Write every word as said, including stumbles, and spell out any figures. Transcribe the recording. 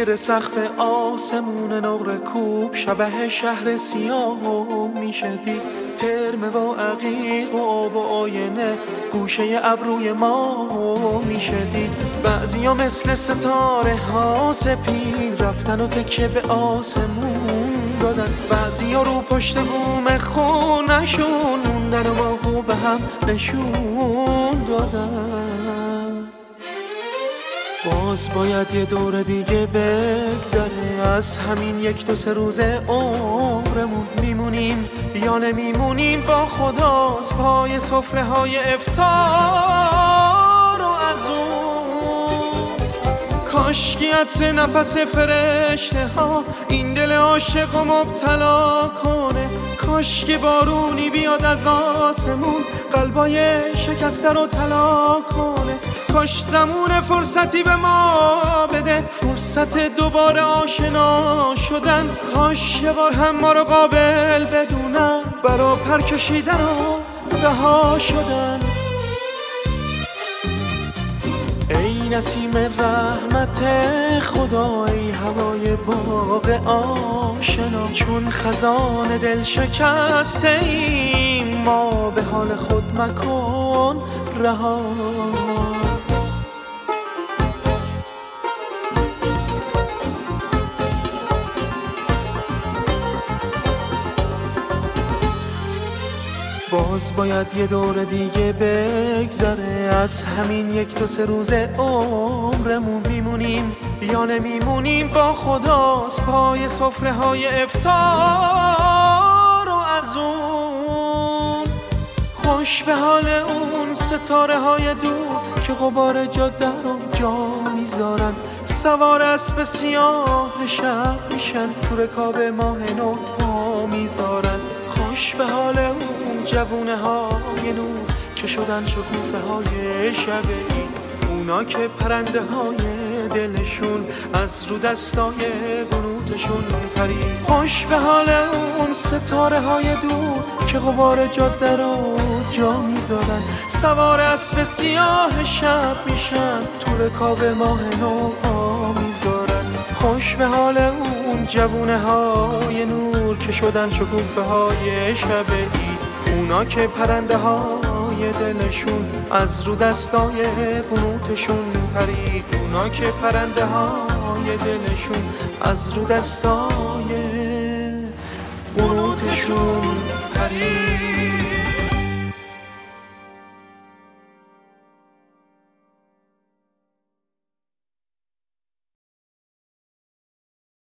زیر سقف آسمون نقره کوب شبه شهر سیاه میشه دید. ترم و عقیق و آب و آینه گوشه ابروی ما میشه دید. بعضیا مثل ستاره ها سپید رفتن و تکیه به آسمون دادن. بعضیا رو پشت بوم خونشون موندن و ماهو به هم نشون دادن. باز باید یه دور دیگه بگذره از همین یک دو سه روز عمرمون. میمونیم یا نمیمونیم با خداست پای سفره های افطار و از اون. کاشکی عطر نفس فرشته ها این دل عاشق و مبتلا کنه. کاشکی بارونی بیاد از آسمون قلبای شکسته رو طلا کنه. کاش زمون فرصتی به ما بده فرصت دوباره آشنا شدن. کاش یه بار هم ما رو قابل بدونن برا پر کشیدن و رها شدن. ای نسیم رحمت خدا ای هوای باغ آشنا چون خزان دل شکسته ایم ما به حال خود مکن رها. باز باید یه دور دیگه بگذره از همین یک دو سه روز عمرمون. میمونیم یا نمیمونیم با خداست پای سفره های افطار و از اون. خوش به حال اون ستاره های دور که غبار جاده رو جا میذارن. سوار اسب سیاه شب میشن تو رکاب ماه نو پا میذارن. خوش به حال اون جوونه های نور که شدن شکوفه های شبهی. اونا که پرنده های دلشون از رو دستای قنوتشون پرید. خوش به حال اون ستاره های دور که غبار جاده رو جا میذارن. سوار اسب سیاه شب میشن تو رکاب ماه نو پا میذارن. خوش به حال اون جوونه های نور که شدن شکوفه های شبهی. اونا که پرنده های دلشون از رو دستای قنوتشون پرید. اونا که پرنده های دلشون از رو دستای قنوتشون پرید.